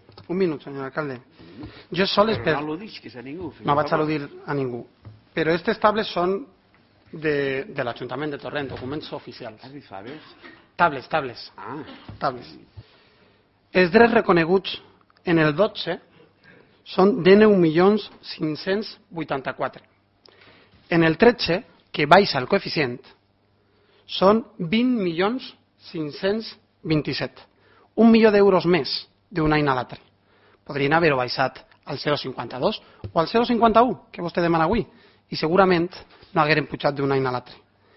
Un minut, senyor alcalde. Jo sol és per... No al·ludisquis a ningú. No vaig al·ludir a ningú. Però aquestes tables són de l'Ajuntament de Torrent, documents oficials. Has dit faves? Tables. Ah. Tables. Els drets reconeguts en el 12 són de 9.584. En el 13, que baixa el coeficient, són 20.527. 1 milió d'euros més d'un any a l'altre. Podrien haver-ho baixat al 0,52 o al 0,51, que vostè demana avui, i segurament no hagueren pujat d'un any a l'altre.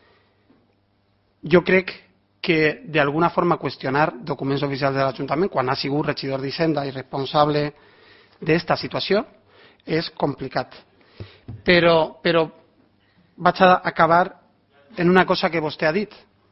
Jo crec que d'alguna forma qüestionar documents oficials de l'Ajuntament quan ha sigut regidor d'Hisenda i responsable d'esta situació és complicat. Però vaig a acabar en una cosa que vostè ha dit.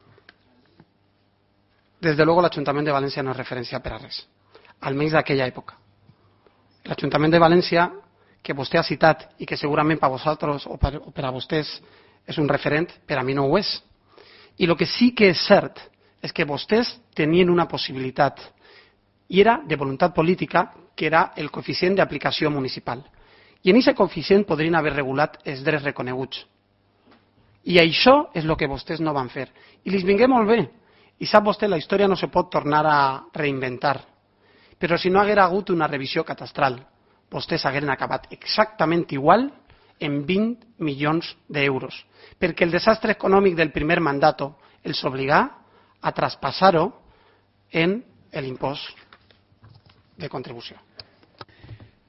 Desde luego l'Ajuntament de València no és referència per a res, almenys d'aquella època. L'Ajuntament de València, que vostè ha citat i que segurament per a vosaltres o per a vostès és un referent, per a mi no ho és. I el que sí que és cert és que vostès tenien una possibilitat i era de voluntat política, que era el coeficient d'aplicació municipal. I en aquest coeficient podrien haver regulat els drets reconeguts. I això és el que vostès no van fer. I els vingué molt bé. I sap vostè, la història no se pot tornar a reinventar. Però si no haguera hagut una revisió catastral, vostès hagueren acabat exactament igual en 20 milions d'euros. Perquè el desastre econòmic del primer mandat els obligà a traspassar-ho en l'impost de contribució.